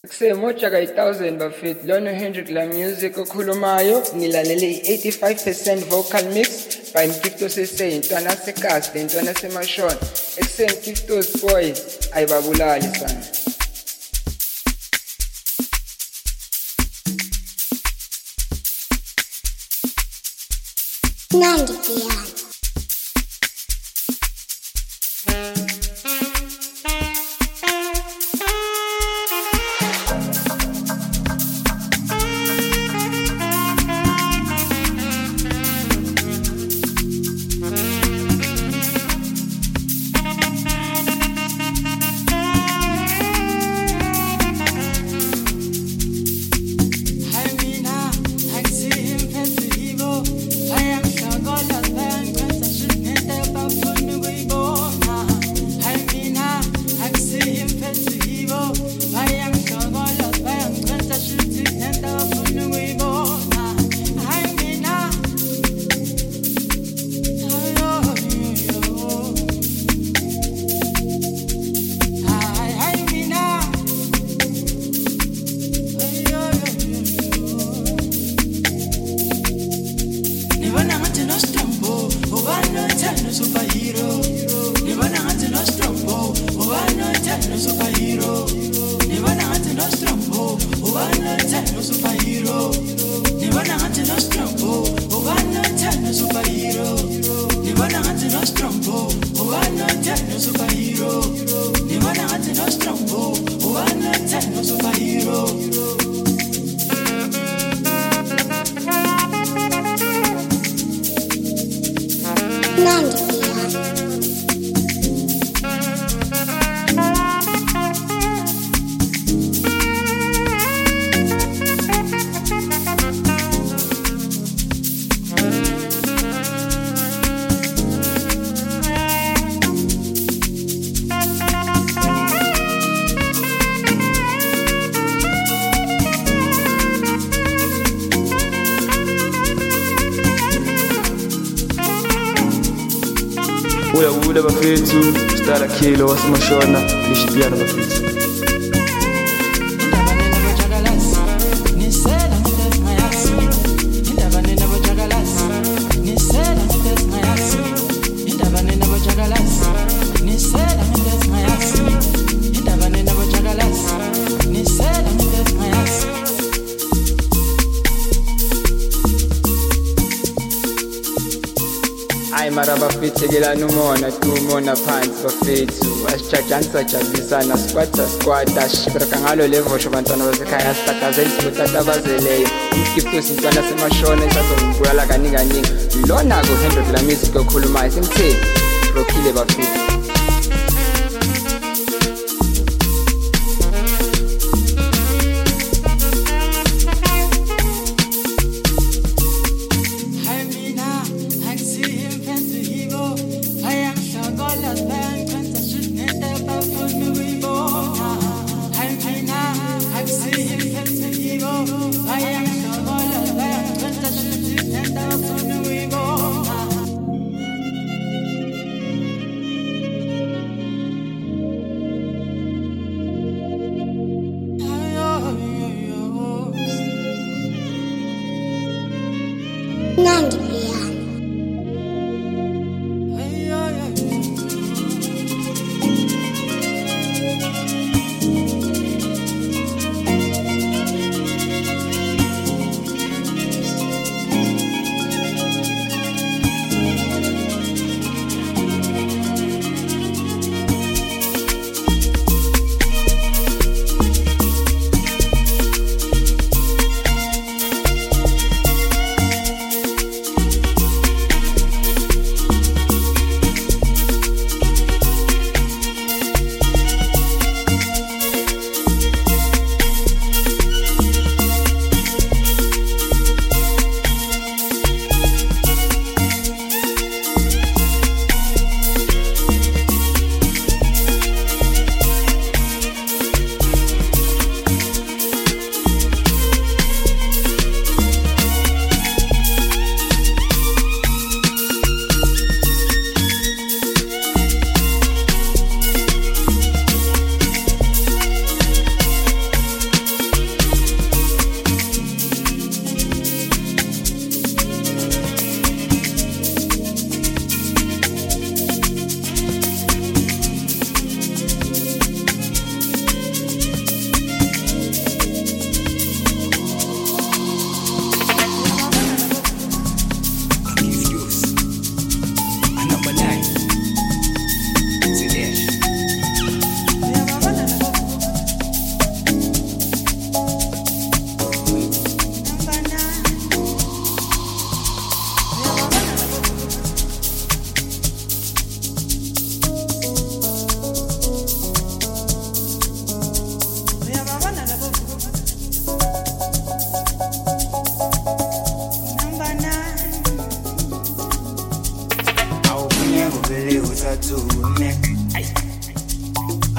Kusemoja ka-1000 bafethu lona uHendrick La Music okhulumayo nilalele i-85% vocal mix by Mkiftos SA intwana sekasi lentwana semashona ekuseni Mkiftos boy ayibabulali sana. Nandi piano. Ula bafethu Stara Kilo wasemashona lishipiana bafethu. Mara bafethu kelana umona tumona phansi bafethu asichajanisa jabisana squad ashibiraka ngalo level shobantwana basekhaya sitatazela isibotata bazeleyo Mkiftos intwana semashona esazongibuyala kaningi lona ku Hendrick La Music okhulumayo simtheni Rokhile bafethu.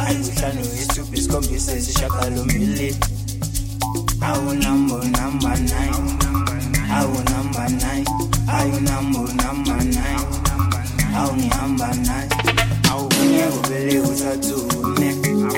ayuhlanu isithupha isikhombisa isishiyagalombili. Awu number 9. Awu number 9. Awu number 9. Awu number 9. Awu ngiyekubele uthathume.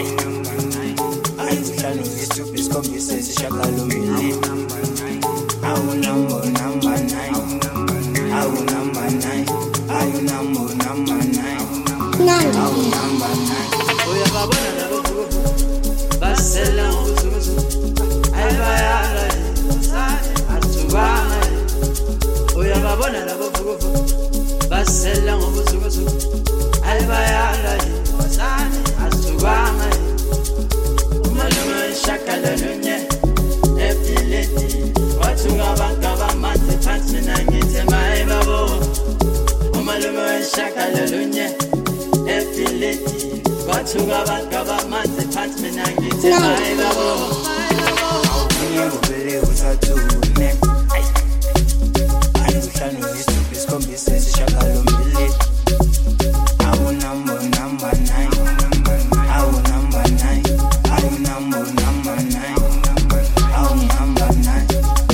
Ayuhlanu isithupha isikhombisa isishiyagalombili. Awu number 9. Awu number 9. Awu number 9. Awu number 9. Uyababona labo basela uzuzu ayibaya asubana. Uyababona labo basela uzuzu ayibaya asubana. Umalume shakala lunye epileti wathunga bankaba manje phansi mina ngithi mayibabo. Umalume shakala lunye epileti wathunga bankaba manje phansi mina ngithi mayibabo. Ngiyekubele uthathume. Ayuhlanu isithupha isikhombisa isishiyagalombili. Awu number 9. Awu number 9. Awu number 9. Awu number 9.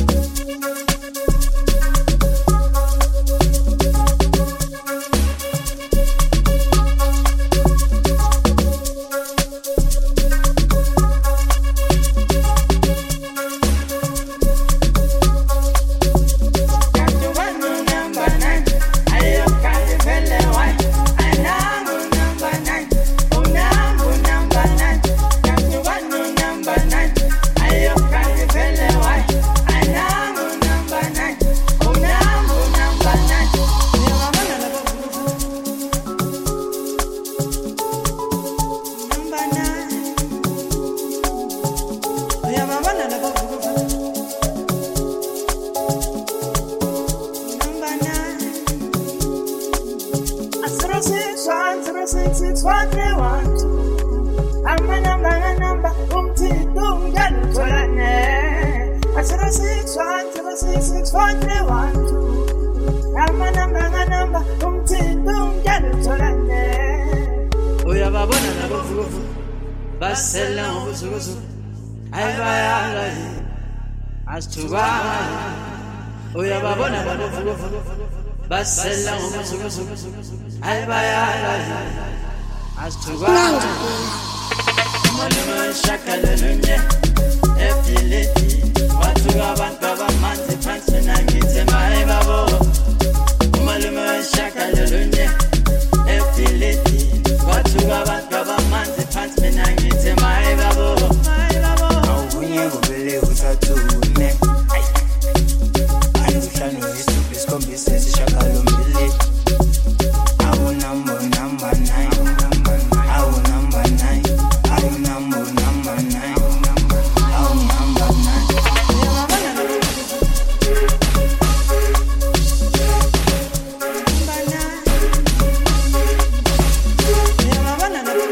Uyababona labo basela uzuzu ayibaya asubana. Uyababona labo basela uzuzu ayibaya asubana. Umalume shakala lunye epileti wathunga bankaba manje phansi mina ngithi mayibabo. Umalume shakala lunye epileti wathunga bankaba manje phansi mina ngithi mayibabo. Awu ngiyekubele uthathume. Ayuhlanu isithupha isikhombisa isishiyagalombili. Awu number 9. Awu number 9. Awu number 9. Awu number 9. Uyababona labo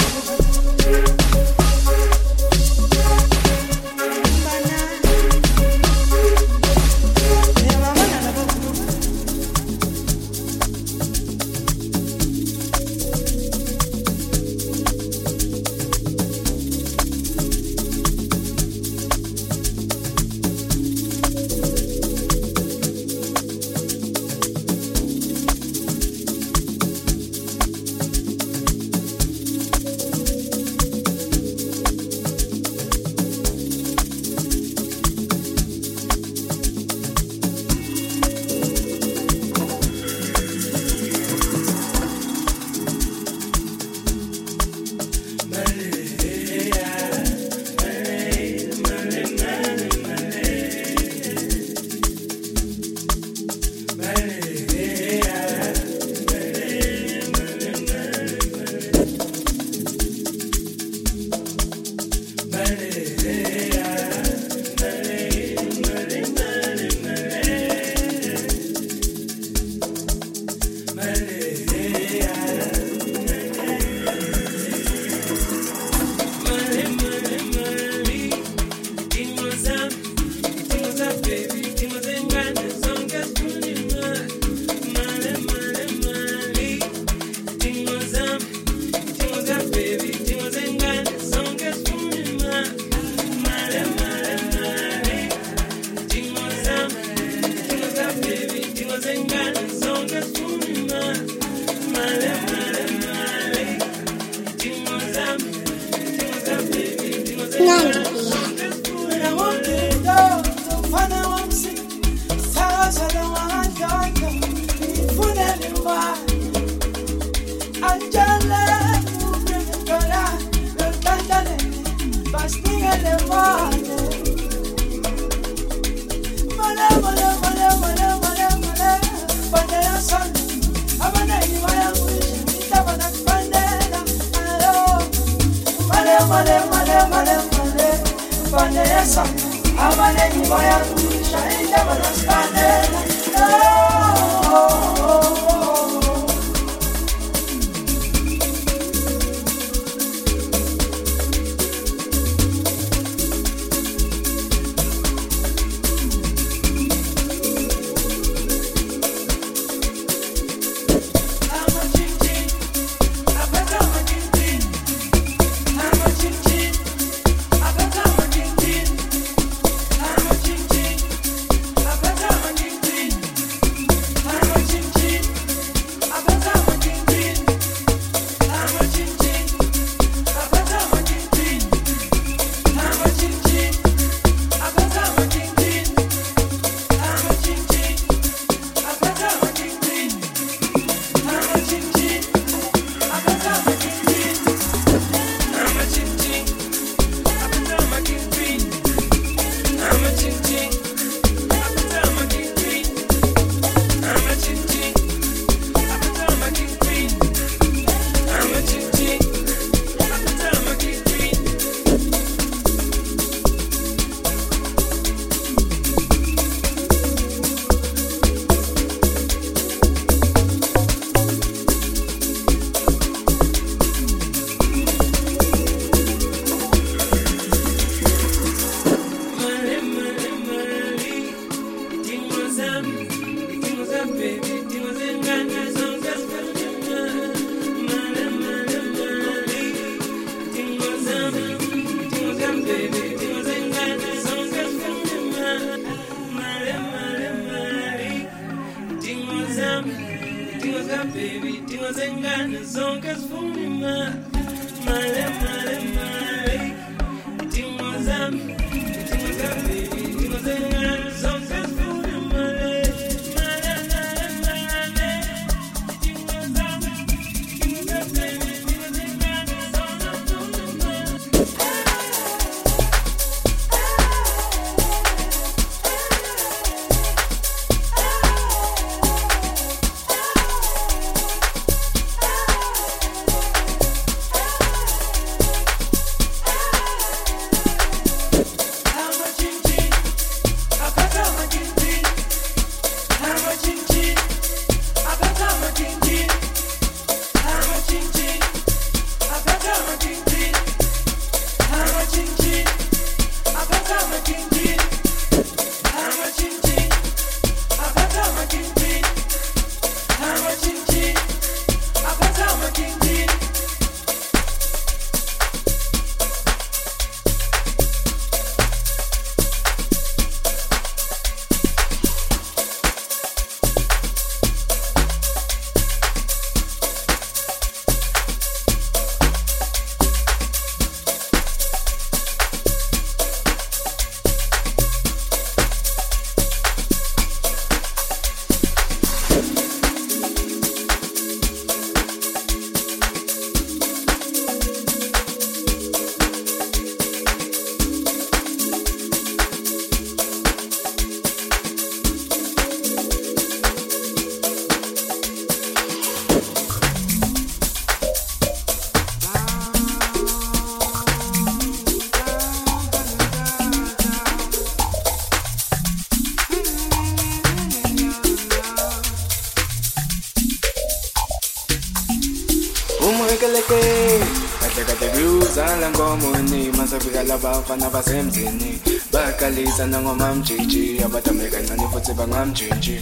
Kade kuyuzala ngomuni masafika labafana basemzini bakalisa nangomamjiji abatame kancane futhi bangamjinji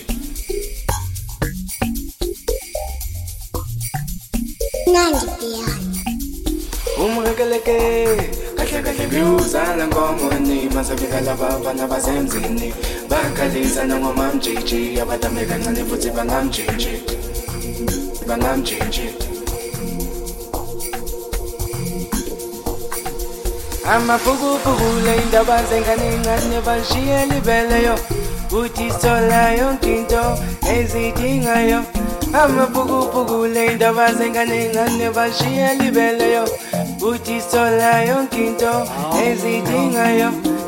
Nandi piano Umukeleke kade kuyuzala ngomuni masafika labafana basemzini bakalisa nangomamjiji abatame kancane futhi bangamjinji Amafukufuku le indaba zenganengane bashiye libeleyo uthi sola yonke into ezidingayo. Amafukufuku le indaba zenganengane bashiye libeleyo uthi sola yonke into ezidingayo.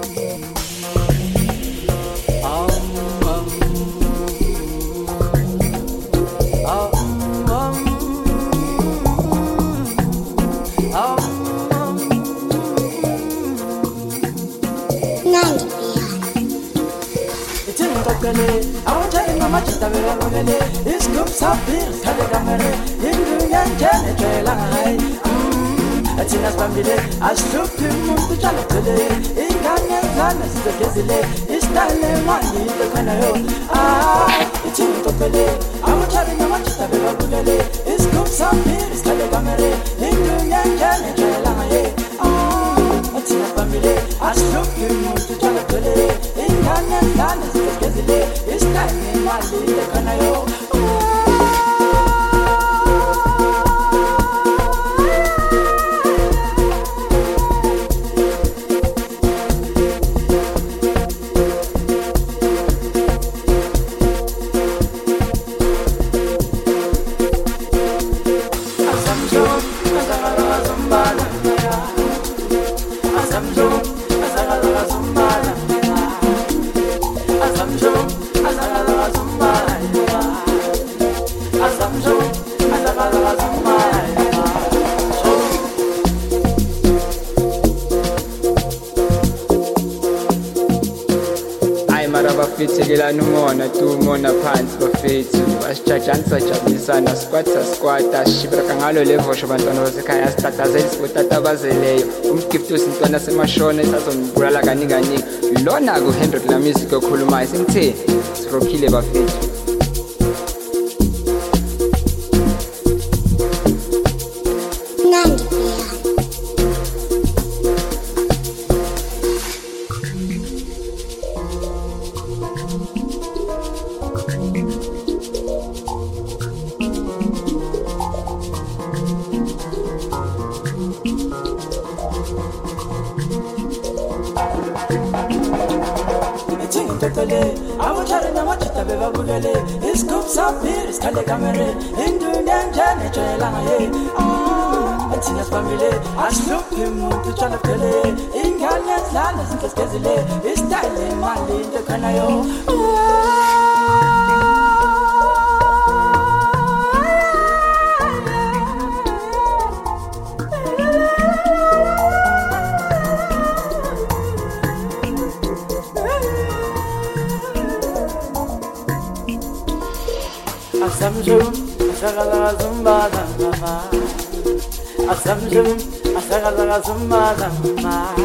I won't tell you how much it's a very It's groups of beers, Calicamere, Indian Janet, I think that's family. I struck him to Jalapele, in Ghana, Planas, the Gazile, it's Stanley Money, the Canayo. It's in Tokele. I won't tell you how much it's a very It's groups of beers, Calicamere, Indian Janet, I think that's family. I struck him to Jalapele, in Ghana, Planas, the Gazile, it's Stanley Money, the Canayo. Fithelela numona tu mona phansi bafethu basijajana sajabisana squatta shibraka ngalo levosho bantwana basekhaya sitatazeli sibotatabazeleyo umgifto sintwana semashona esazongibulala kaningi lona ku Hendrik la music okhulumayo singitheni sirokhile bafethu. I will tell you what it's a beva bugale. It's coops up here, it's Calicamere, Indian Janet, it's in his family. I struck him to Jalapele, in Ghana's land, it's Gazile, it's styling Mali, the Canayo. Asamjum, asagala zumba zamba. Asamjum, asagala zumba zamba.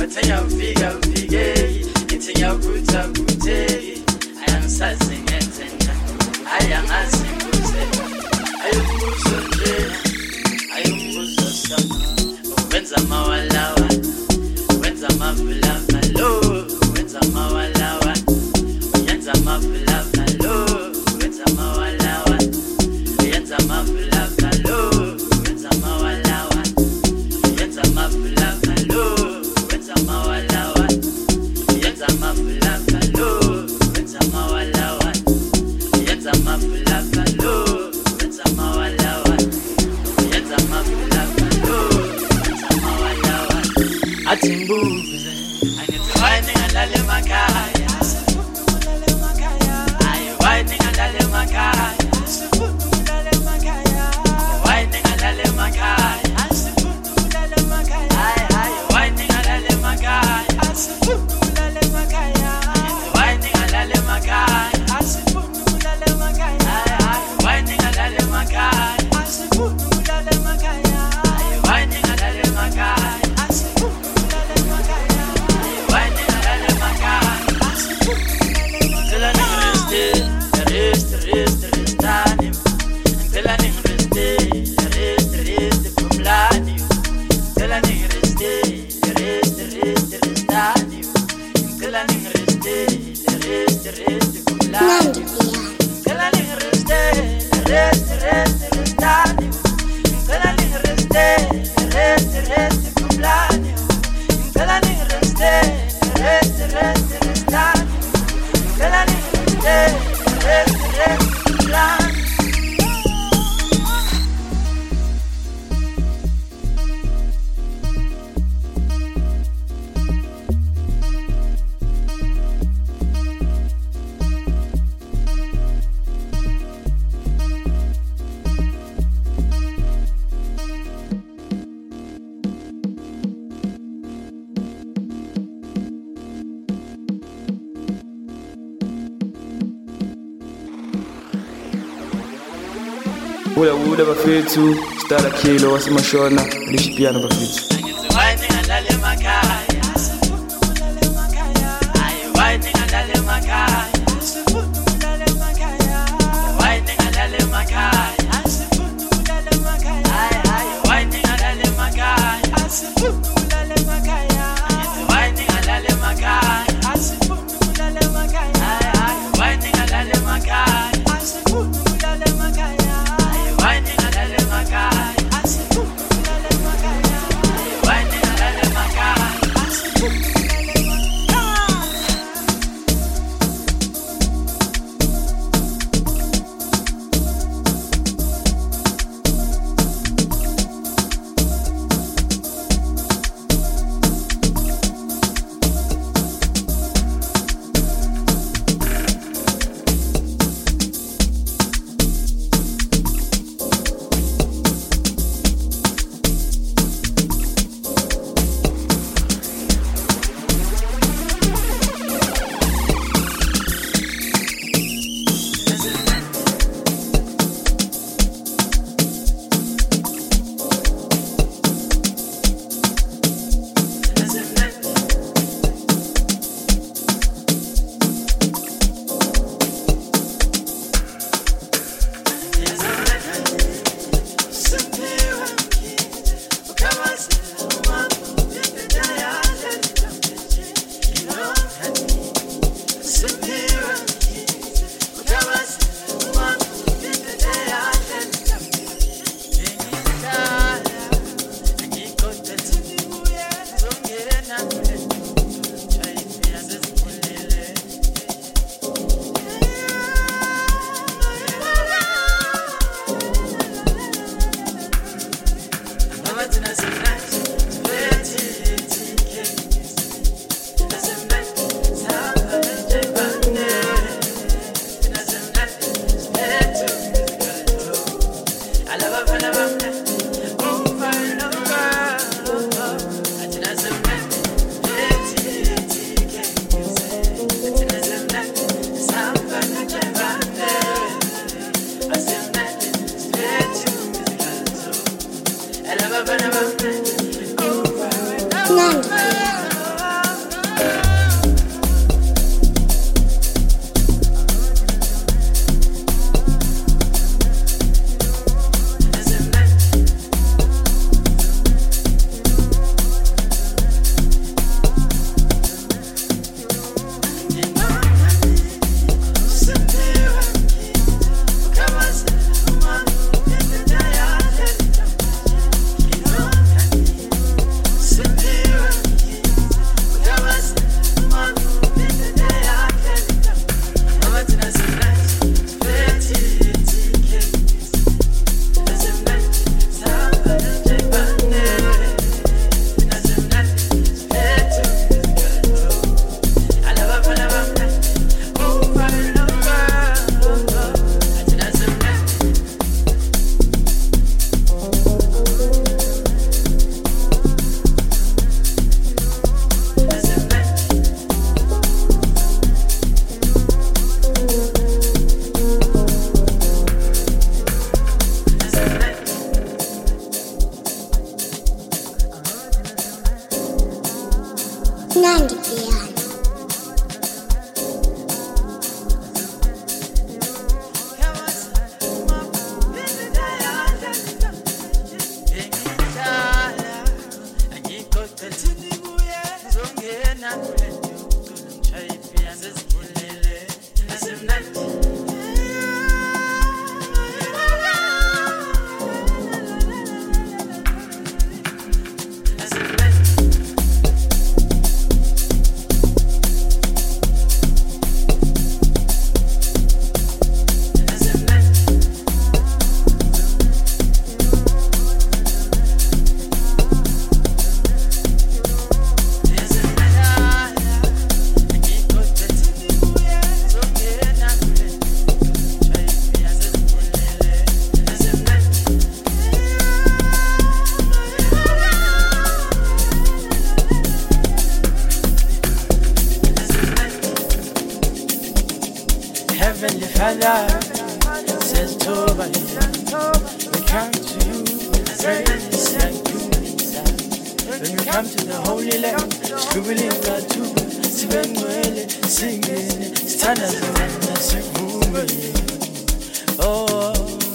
Batenya ufika ngithi ngiyaphutha ayangisazi ngenzena ayangazi nguzela ayumbuzo nje ayumbuzo sama wenza mawalawa wenza mavulava lo wenza mawalawa yenza mavulava lo wenza mawalawa yenza mavulava lo wenza mawalawa yenza mavulava lo wenza mawalawa yenza mavulava lo wenza mawalawa yenza mavulava lo wenza mawalawa yenza mavulava lo wenza mawalawa atimbuze angithi wayini ngalale emakhaya ayi wayini ngalale emakhaya wayini ngalale emakhaya ayi wayini ngalale emakhaya wayini ngalale emakhaya wayini ngalale emakhaya wayini ngalale emakhaya Ula bafethu Stara Kilo wasemashona lishipiano bafethu wayini ngalale emakhaya ayi wayini ngalale emakhaya wayini ngalale emakhaya ayi wayini ngalale emakhaya wayini ngalale emakhaya wayini ngalale emakhaya wayini ngalale emakhaya wayini ngalale Nandi Piano. Heavenly Father says Toba, we come to you with praise and praise. When we come to the Holy Land, scribbling God too, singing, standards and singing. Oh.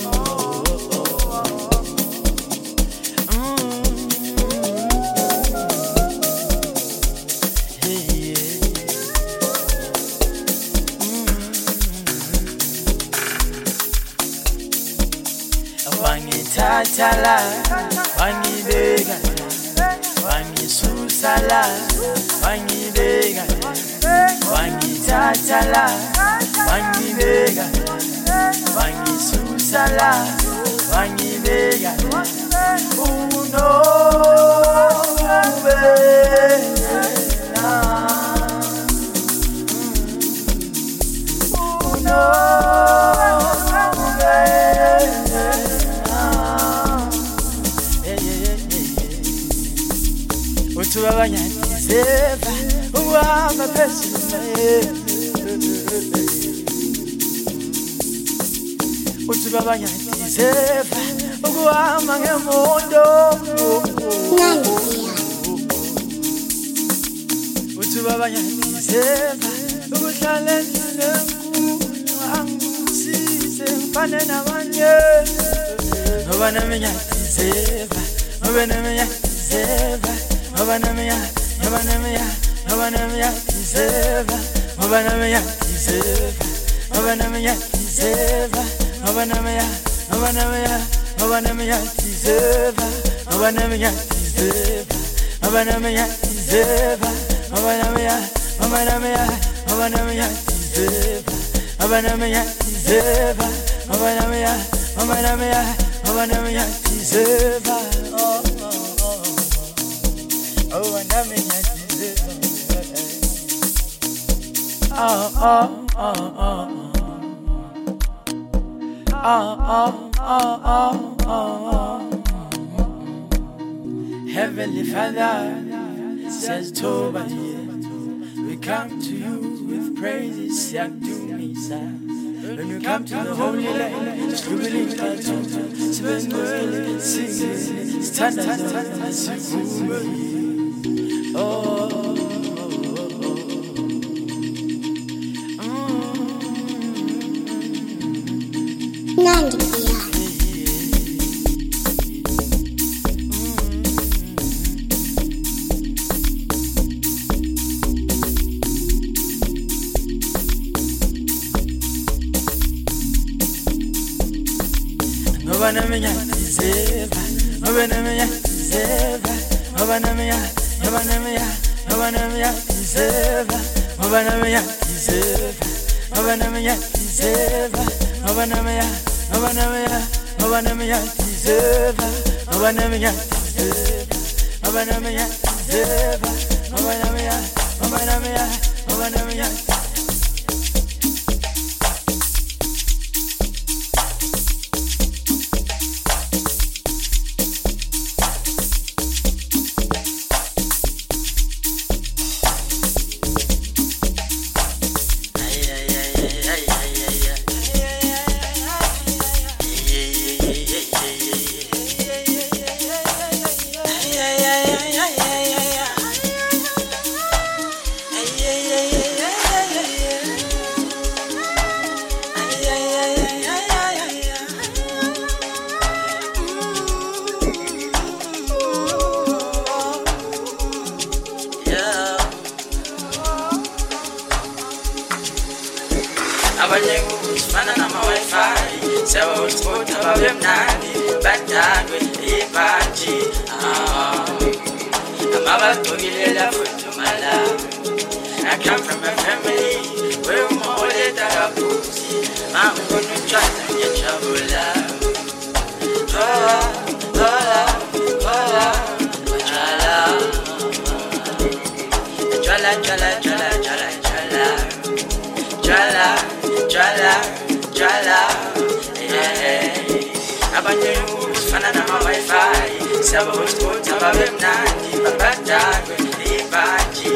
Wangithathala, wangibeka, wangisusala, wangibeka, wangithathala, wangibeka, wangisusala, wangibeka, Utubabanyatizeva uwama pesime Utubabanyatizeva uwama ngemondo Utubabanyatizeva ukuhlale nenkulu angusise mfane nabanye Ngoba naminyatizeva ngoba naminyatizeva Obanamia, Obanamia, Obanamia, Zeva, Obanamia, Zeva, Obanamia, Zeva, Obanamia, Obanamia, Obanamia, Zeva, Obanamia, Zeva, Obanamia, Zeva, Obanamia, Obanamia, Obanamia, Zeva, Obanamia, Zeva, Obanamia, Obanamia, Obanamia, Zeva. Oh, and I'm in Heavenly Father says Toba, we come to you with praises, when we come to the Holy Land, scribbling cartoons, singing, standards and singing. Nandi Piano. Obanamia, Zeva, Obanamia, Zeva, Obanamia, Obanamia, Obanamia, Zeva, Obanamia, Zeva, Obanamia, Zeva, Obanamia, Obanamia, Obanamia, Zeva, Obanamia, Zeva, Obanamia, Zeva, Obanamia, Obanamia, Obanamia. abanye kusifana nama-Wi-Fi siyabahotspot ababe mnandi badakwe ibhaji amabagcokilela futhumala. I come from a family where umahole takabuzi mangona utshwala ngiyajabula. Jala, jala, jala, jala, jala, jala, jala, jala, yeah. Abanye kusifana nama-Wi-Fi siyabahotspot ababe mnandi babadakwe ibhaji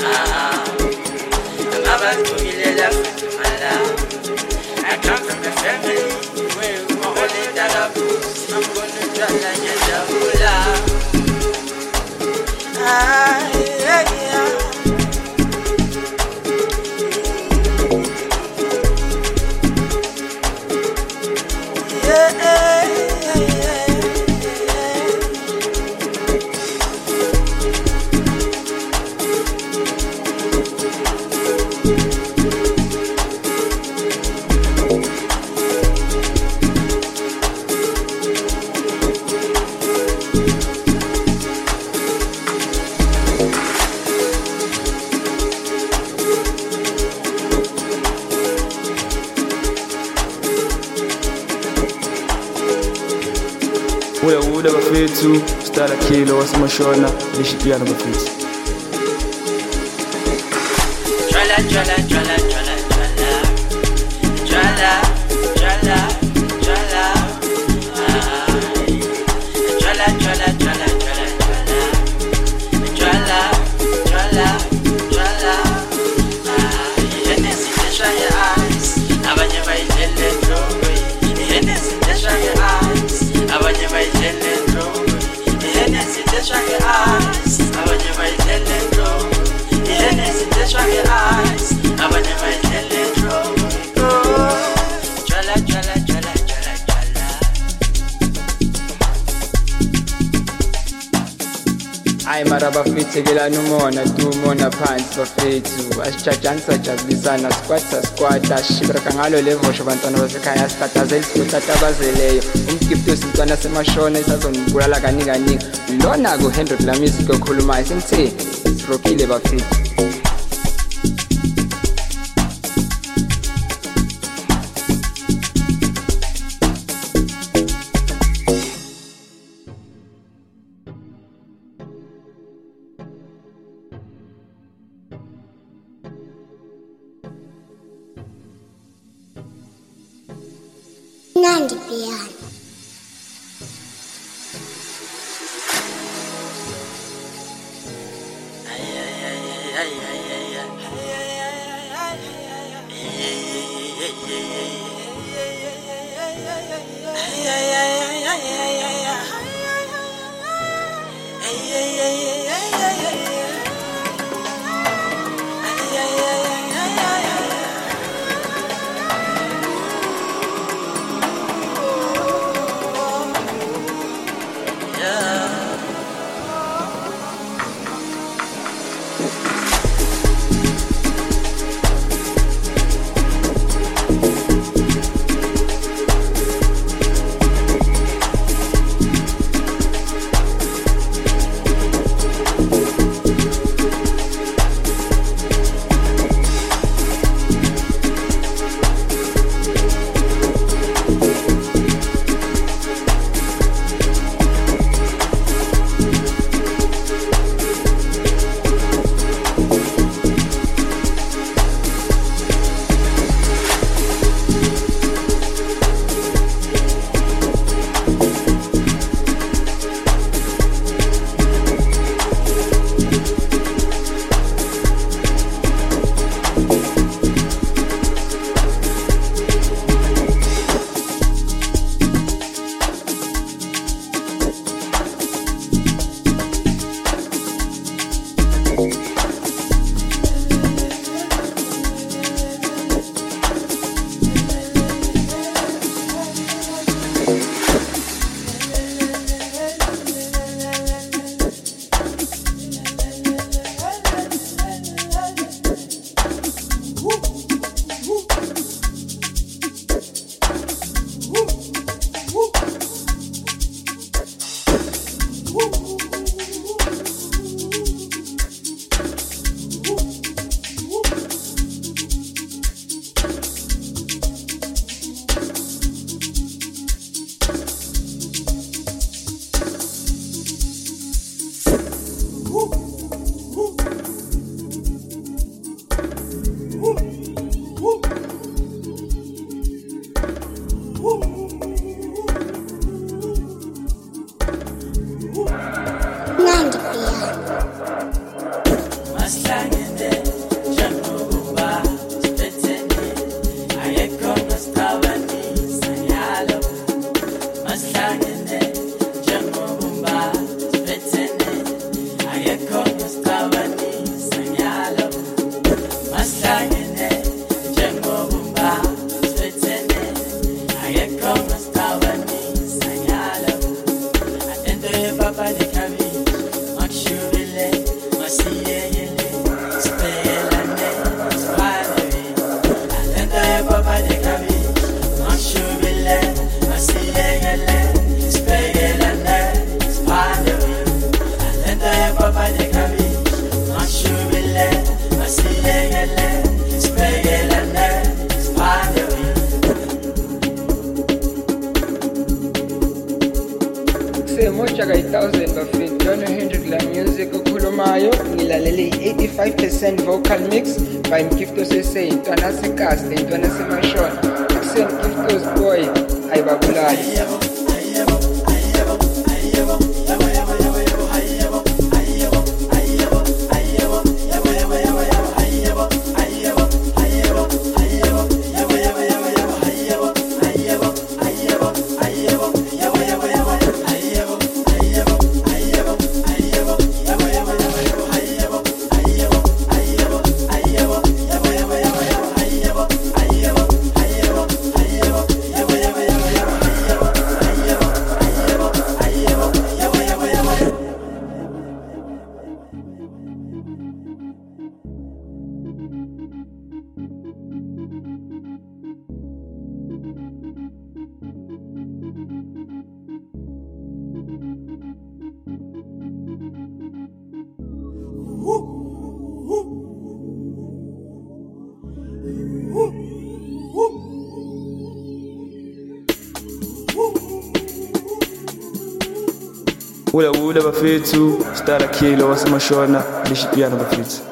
amabagcokilela futhumala. I come from a family where umahole takabuzi mangona utshwala ngiyajabula. Uda bafethu Stella Kilo wasemashona lishipiana bafethu. Jala jala jala jala jala jala jala jala jala jala jala jala jala jala Hennessy desha your eyes abanye bayidele ndowe. Hennessy desha your eyes abanye bayidele ndowe. Hennessy desha your eyes abanye bayidele ndowe. Hennessy desha your eyes abanye bayidele ndowe. Jala jala jala jala jala. Ayi mara bafethu kelani umona tu umona phansi bafethu asijajani sajabulisana squad shibereka ngalo levosho bantwana basekhaya sitatazela isikotatabazeleyo umgifto sintwana semashona isazonibulala kaningi kaningi lona ku-Hendrik la music okhulumayo simtheni sirokile bafethu. Nandi piano. 100,000 bafethu. John Hendrick la music okhulumayo ngilalele 85% vocal mix by Mgifto Sese, intwana seKaste, intwana seMashona. Akuseni Gifto's boy ayibabulali. Ula bafethu Star Kilo waseMashona lishipiano bafethu.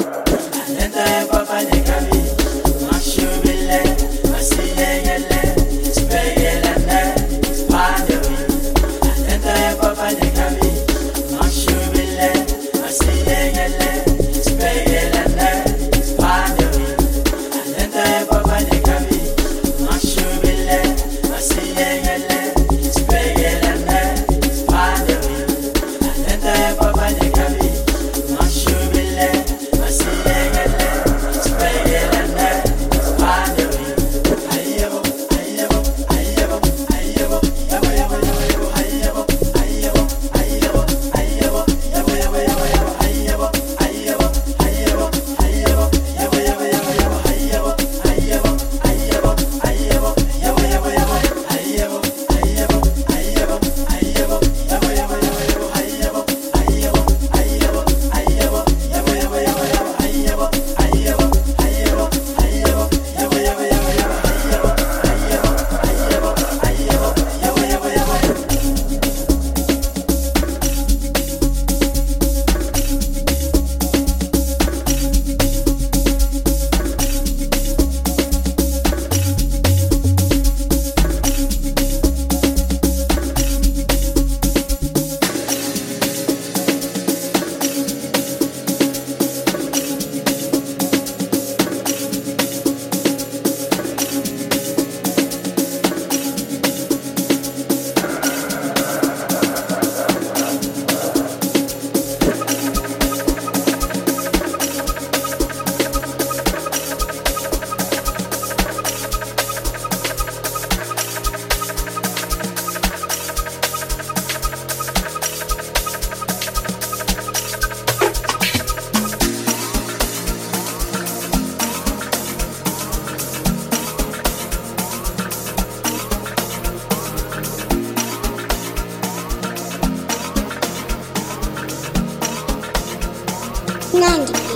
Nandi Piano.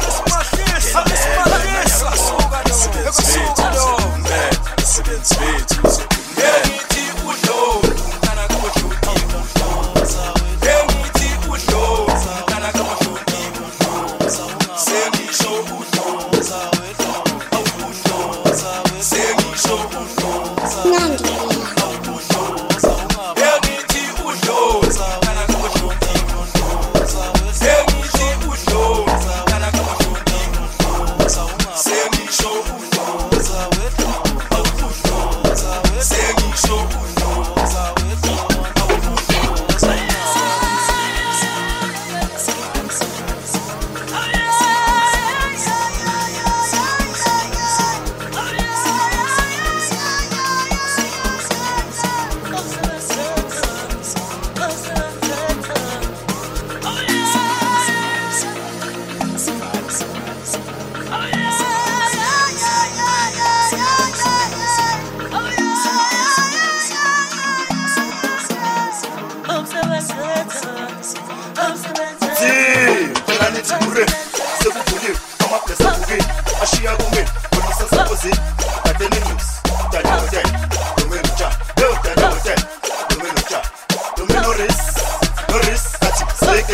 Sweet. nithi ure sekuvuliwe amaplesa kuke ashiya kume bonisa sakoze atene news tani hotel domenucha tani hotel domenucha domenoris noris ati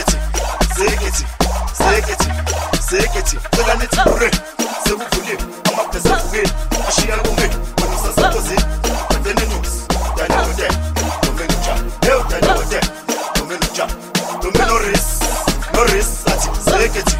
seketi tela nithi ure sekuvuliwe amaplesa kuke ashiya kume bonisa sakoze atene news tani hotel domenucha tani hotel domenucha domenoris noris ati seketi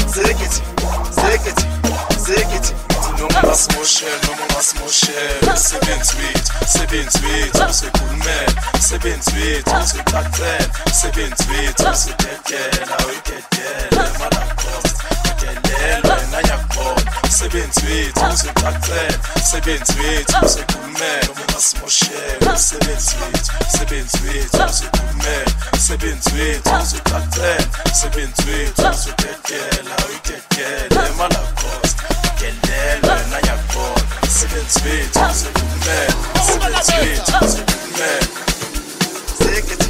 no más moshel c'est bien sweet c'est cool man c'est bien sweet c'est cocktail c'est bien sweet c'est quel ah oui quel malacos quel na yakon c'est bien sweet c'est cocktail c'est bien sweet c'est cool man no más moshel c'est bien sweet c'est cool man c'est bien sweet c'est cocktail c'est bien sweet c'est quel ah oui quel malacos quel na yakon c'est bien sweet c'est cool man c'est bien sweet c'est cool man seketi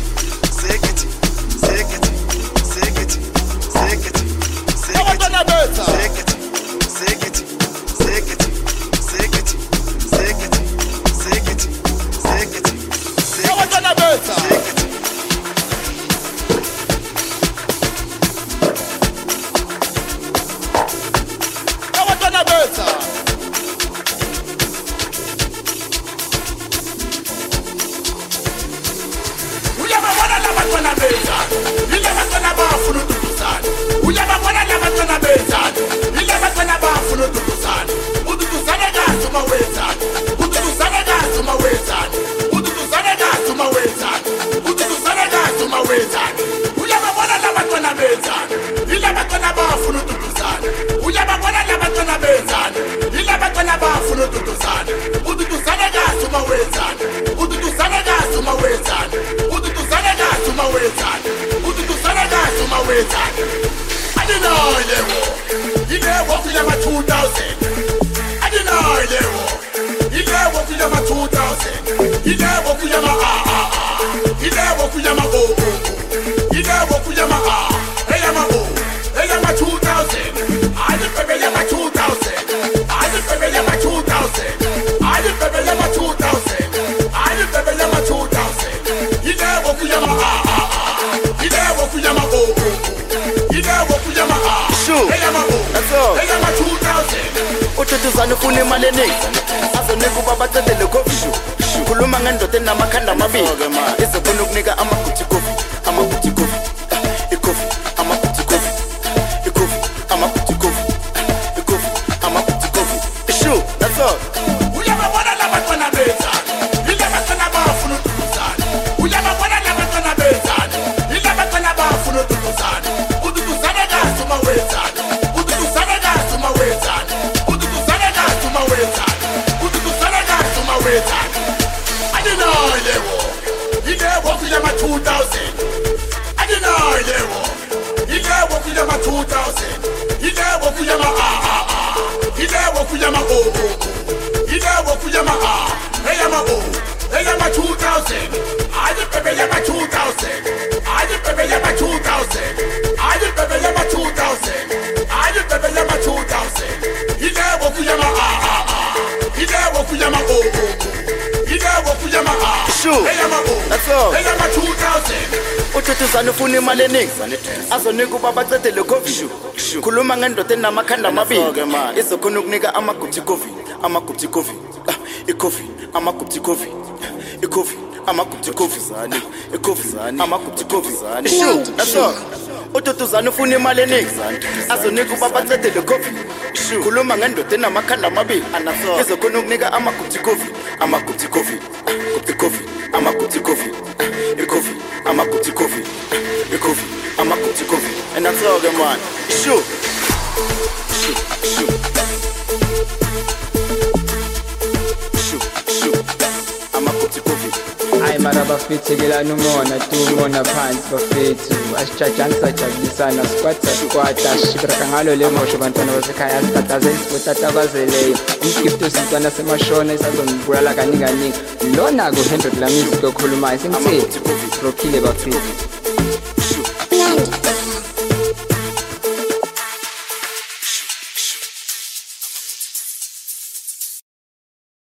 Ufuna imali eningi azonika ubaba cedele coffee khuluma ngendoda enamakhanda amabili izofuna ukunika amaguti coffee icoffee amaguti coffee amaguti coffee sure that's all uyababona labantwana benzani ilabantwana bafuna ukududuzana uyababona labantwana benzani ilabantwana bafuna ukududuzana ududuzana kazi uma wenzani I didn't know they were. He never walked with them at 2000. I didn't know they were. He never walked with them at 2000. He never walked with them at He never walked with them at He never walked with them at Hey, I'm a Hey, I'm a 2000. I didn't pay them at 2000. I didn't pay them at 2000. I didn't pay them at 2000. I didn't pay them at 2000. He never walked with them at He never walked with them at Sure, that's all. Uthuthuzana ufuna imali eningi azonika ubaba cedele coffee khuluma ngendoda enamakhanda amabili izokhona ukunika amaguti coffee icoffee amaguti coffee amaguti coffee sure that's all. Uthuthuzana ufuna imali eningi azonika ubaba cedele coffee khuluma ngendoda enamakhanda amabili izokhona ukunika amaguti coffee amaguti coffee and that's all good man sure amaguti coffee hayi mara bafithelana umona tumona phansi bafethu asijajani sajabulisana sikwata shibraka ngalo le mosho bantwana basekhaya sitatazela isibotatabazeleyo umgifto sintwana semashona isazongibulala kaningi lona ku 100 la music okhulumayo simthi rokhile bafethu